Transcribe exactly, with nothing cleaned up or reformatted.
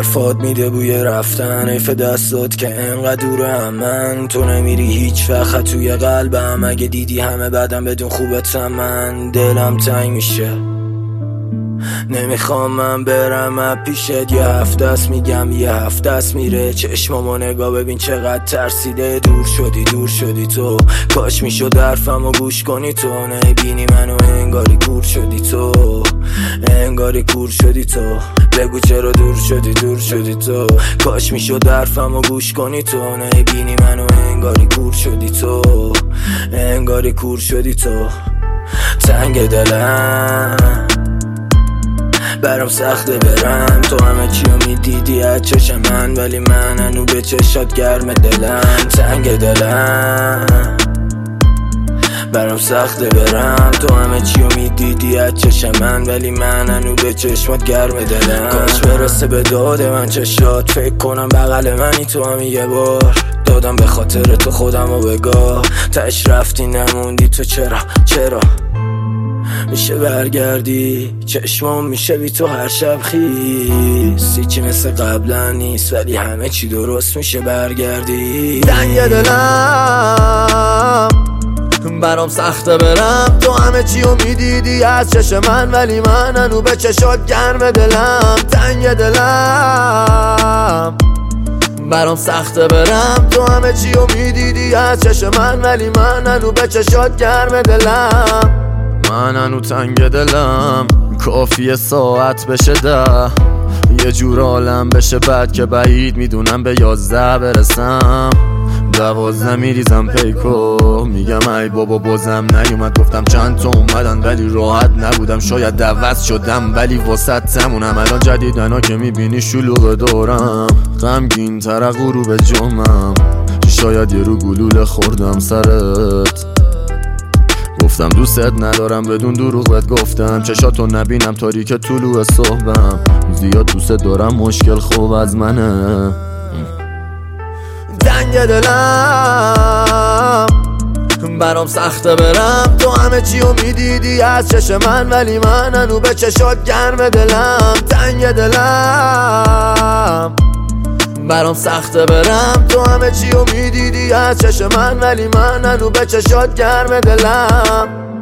حرفات میده بوی رفتن، حیف دستات که انقدر دوره من. تو نمیری هیچ وقت توی قلبم، اگه دیدی همه بعدم بدون خوبتم من دلم تنگ میشه. نمیخوام من برم از پیشت، یه هفته است میگم یه هفته است میره. چشمامو نگاه ببین چقدر ترسیده. دور شدی دور شدی تو، کاش میشد حرفمو گوش کنی تو. نبینی منو انگاری کور شدی تو، انگاری کور شدی تو. بگو چرا دور شدی دور شدی تو، کاش میشد حرفمو گوش کنی تو. نبینی منو انگاری کور شدی تو، انگاری کور شدی تو. تنگ دلم برام سخته برم، تو همه چیو میدیدی از چشم من، ولی من هنو به چشات گرم دلم. تنگ دلم برام سخته برم، تو همه چیو میدیدی از چشم من، ولی من هنو به چشمات گرم دلم. کاش برسه به داد من چشات، فکر کنم بغل منی تو هم یه بار. دادم به خاطر تو خودمو بگاه، تش رفتی نموندی تو. چرا چرا میشه برگردی؟ چشمام میشه بی تو هر شب خیس. هیچی مثل قبلا نیست، ولی همه چی درست میشه برگردی. تنگ دلم برام سخته برم، تو همه چیو میدیدی از چشم من، ولی من هنو به چشات گرم دلم. تنگ دلم برام سخته برم، تو همه چیو میدیدی از چشم من، ولی من هنو به چشات گرم دلم. من هنو تنگ دلم، کافیه ساعت بشه ده، یه جور عالم بشه بعد که بعید میدونم به یازده برسم. دوازده میریزم پیکو، میگم ای بابا بازم نیومد. گفتم چند تا اومدن ولی راحت نبودم، شاید دوست شدم ولی واسط تمونم. الان جدیدنا که میبینی شلوغ دارم، غمگین تر غروب جمعم، شاید یه رو گلوله خوردم سرت. گفتم دوستت ندارم بدون دروغ بهت گفتم، چشاتو نبینم تاریک طلوع صبحم. زیاد دوست دارم مشکل خوب از منه. تنگ دلم برام سخته برم، تو همه چیو میدیدی از چشم من، ولی من هنو به چشات گرم دلم. تنگ دلم برام سخته برم، تو همه چیو میدیدی از چشم من، ولی من هنو به چشات گرم دلم.